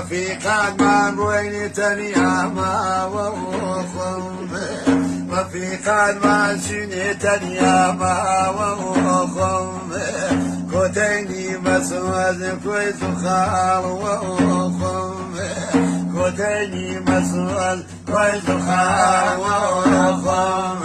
رفيقان من رويني تنيا ما وخم رفيقان من شيني تنيا ما وخم كوتيني مسوز كويس خال وخم كوتيني مسوز كويس خال وخم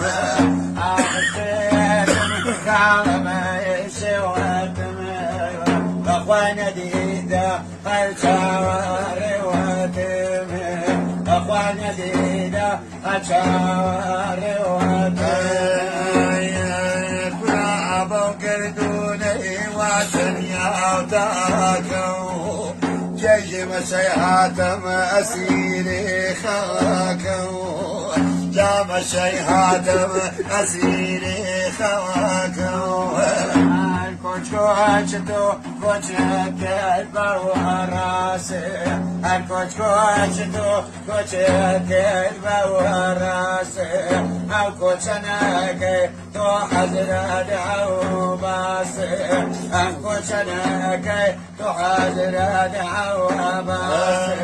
أخوانا ديدا الشوارع وتمه أخوانا ديدا الشوارع وتمه كنا أبو كردوني واتنيا وتاكو جيش مسيحاتم أسيري خاكو جام مسيحاتم أسيري خاكو Koçkoçtu koçeket bavarase Her koçkoçtu koçeket bavarase Av koçanake to hazrat avbase Av koçanake to hazrat avbase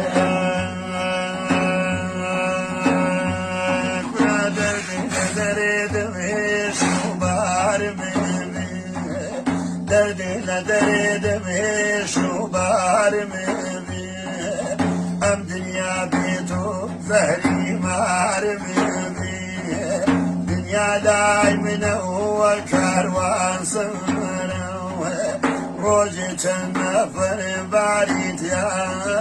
دردنا دردم شو بارمي ام دنيا بيتو زهري مارمي دنيا دايما هو الكاروان سمرا روجي تنفر باريت يا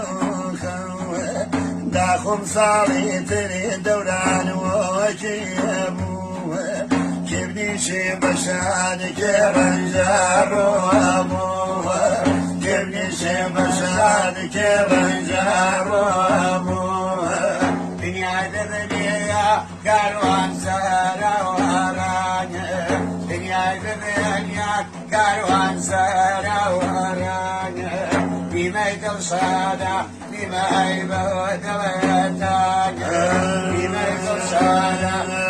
داخم صالي تري دوران وجيبو كبنيشي بشاد كبنجابو أبوه كبنيشي بشاد كبنجابو أبوه دنيا دنيا كاروان سارا ورانيا دنيا دنيا كاروان سارا ورانيا بما يتلصادا بما يبود ويتانيا بما يتلصادا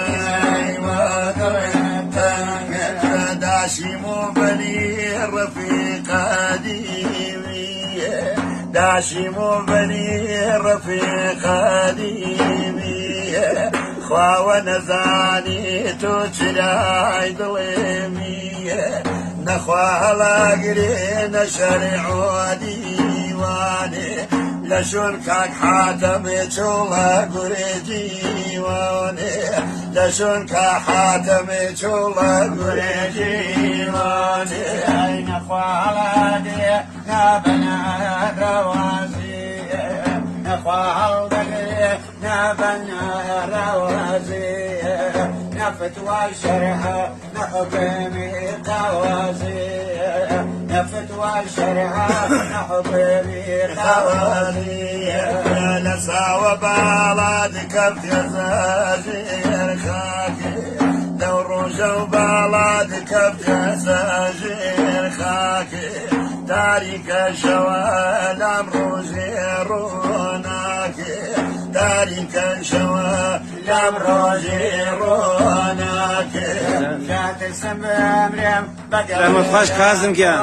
داشمو بني الرفيق ديمي داشمو بني الرفيق ديمي خوا ونزاني توجلاي ظلمي نخوا لاقرين شرع وديواني لشنكك حاتم يجولا قريجيواني لشنك حاتم يجولا قريجيواني أين خوالدي نابنا روازي نخوال بقري نابنا روازي نفتوى الشرح نحكمي قوازي نفتوى الشرع نحكمي قوازي لسا وبالادك بجزاجير خاكي دور جو بالادك بجزاجير خاكي تاريك شوال امروزي روناكي تاريك شوال امروزي روناكي لا تسمى مريم لا ما تخش كاظم كيان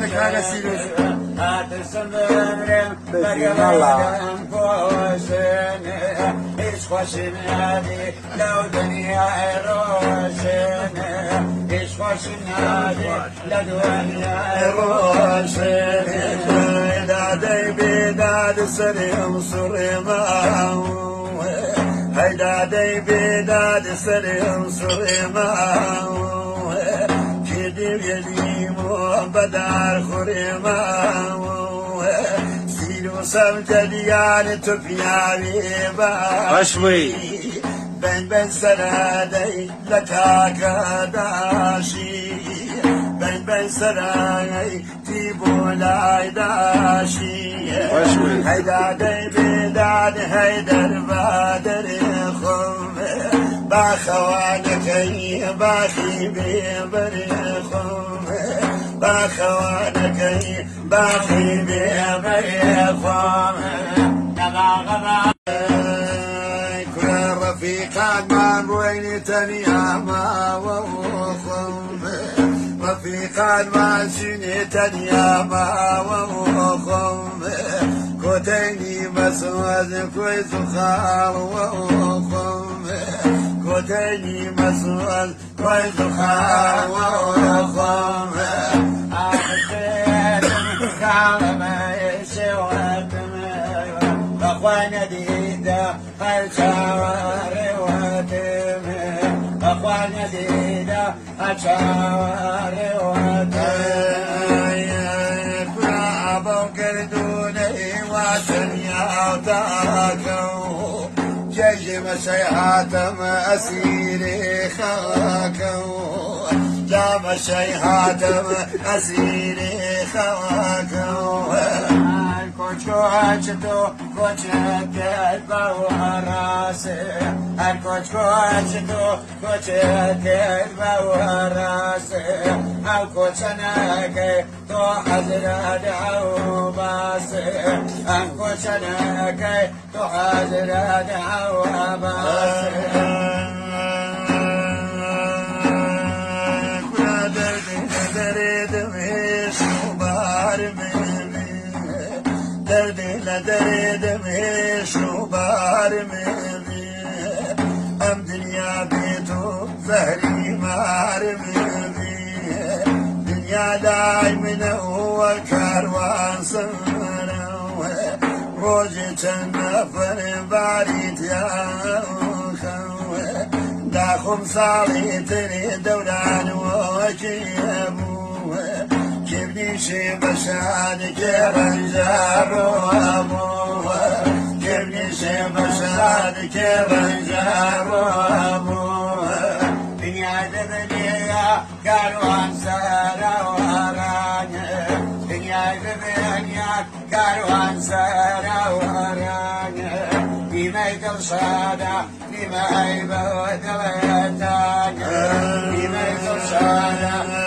ايش خوشن هادي لو دنيا روشن ايش خوشن هادي لو دنيا روشن دادي بيداد سريم سريما هيدادي بيداد سريم سريما كدي يليمو بدار خريما سيرو سمجديان تفياوي أشوي بن سرادي لكاكا داشي بن سرادي تيبولاي داشي هيدادي بيداد هيدر بادر خم باخوانكي باخي ببرخم باخوانكي باخي ببرخم كل رفيقان من رويني تنيا ما وخم رفيقان من شيني تنيا ما وخم كوتيني مسوز كويس وخال وخم كوتيني مسوز كويس وخال وخم كعلم يسواتم أخوان ديدا الشاور واتم أخوان ديدا الشاور واتم قردوني واتنيا وتاكو جيش مسيحاتم أسيري خاكو جام الشيحاتم أسيري خاكو الكوشكوشتو كوشك البوهراسي الكوشكوشتو كوشك البوهراسي الكوشناكي تو حزر دعو باسي الكوشناكي تو حزر دعو باسي درد مش وبار مني ام دنيا بيتو زهري مار مني دنيا دايما هو كاروان سنة روجي تنفر باريت يا خوة داخم صالي تري دوران وكيبو كيفني شي بشاد كيرنجار وابوه كيفني شي بشاد كيرنجار وابوه دنيا دنيا كاروان سارا وراني دنيا دنيا كاروان سارا وراني لما يقصادا لما يبود الهتاني لما يقصادا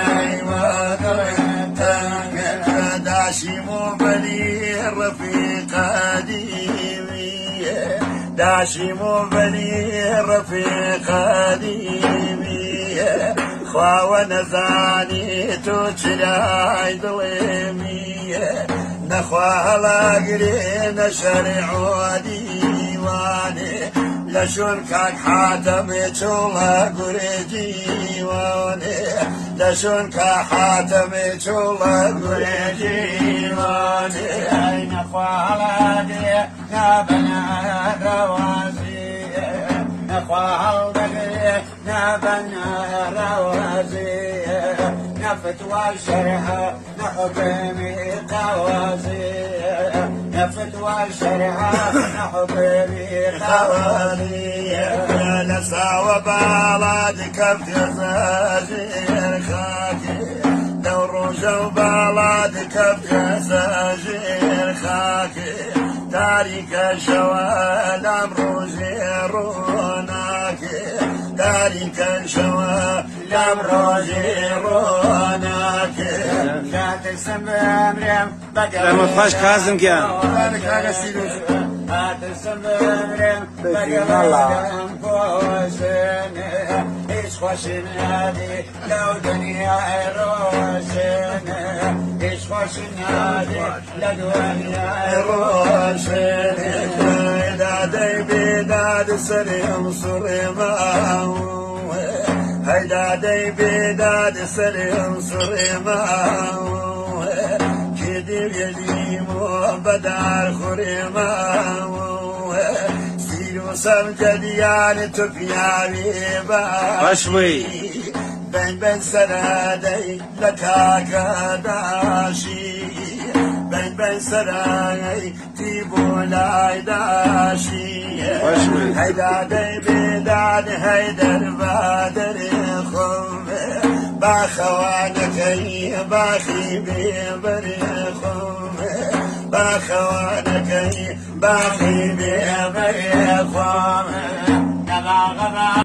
داشمو بني رفيق قديمي داشمو بني رفيق قديمي خوا نزاني تجراي ظلمي نخوا لاقرين شرع وديواني لشون كاك حاتم تشولا قريجيواني لشون كحاتم تشولا قريجيواني أين خالدي نابنا روازي نخوال بقري نابنا روازي نفتوى الشرح نحكمي قوازي نفتوى الشرح نحكمي قوازي نساوى بالادك بتزاجر خاكي دور جو بالادك بتزاجر خاكي تاريك شوال امروجي روناكي تاريك شوال امروجي روناكي كانت السمرم لا ما فاش كاظم كان هات السمرم بقلم كوسني ايش خوشن هادي لو دنيا روشني ايش خوشن هادي لو دنيا روشني دادي بداد سريم سريمان هيدادي بداد سريم سريمان كدير يديمو بدار خريمان سيرو سمجديان تفياوي باشوي بين سرادي لكاكا داشي بين سرادي تيبولاي داشي هيدادي بداد هيدر بادر خم باخوانكي باخي ببرخم باخوانكي باخي ببرخم